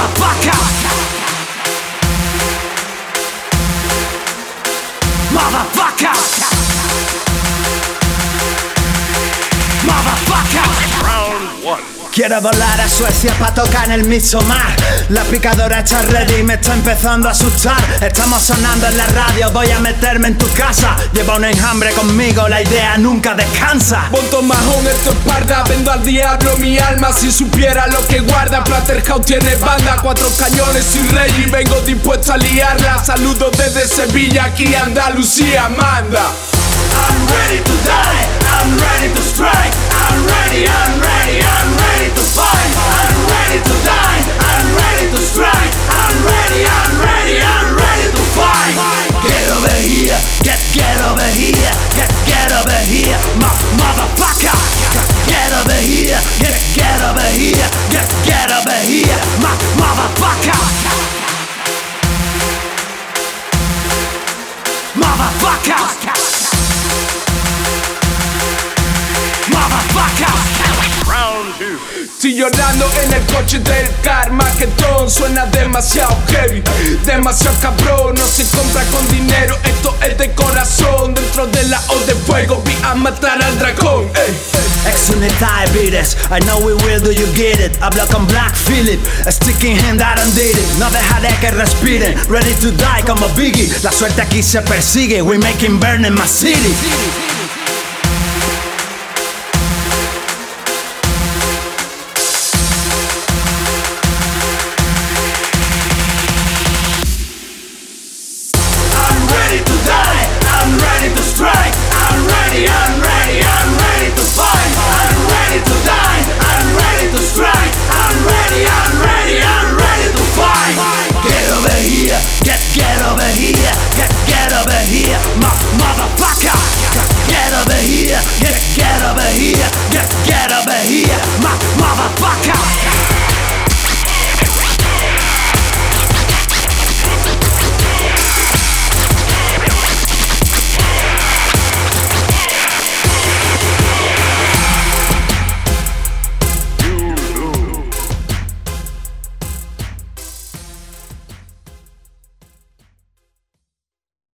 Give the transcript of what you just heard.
Motherfucker. Motherfucker. Motherfucker. Round one. Quiero volar a Suecia pa' tocar en el Midsommar. La picadora está ready, me está empezando a asustar. Estamos sonando en la radio, voy a meterme en tu casa. Lleva un enjambre conmigo, la idea nunca descansa. Monto majón en tu espalda, vendo al diablo mi alma. Si supiera lo que guarda, Platterhouse tiene banda. 4 cañones y rey y vengo dispuesto a liarla. Saludos desde Sevilla, aquí Andalucía manda. I'm ready to die, I'm ready to strike. I'm ready, I'm ready, I'm ready to fight. I'm ready to die, I'm ready to strike. I'm ready, I'm ready, I'm ready to fight. Get over here, get over here, get over here, motherfucker. Get over here, get over here, get over here, motherfucker. Motherfucker. Round two. Estoy llorando en el coche del Carmageddon. Suena demasiado heavy, demasiado cabrón. No se compra con dinero, esto es de corazón. Dentro de la O de fuego vi a matar al dragón. Ex unidad beaters, I know we will, do you get it? Hablo con Black Phillip, sticking hand, I don't did it. No dejaré que respiren, ready to die como Biggie. La suerte aquí se persigue, we making burn in my city.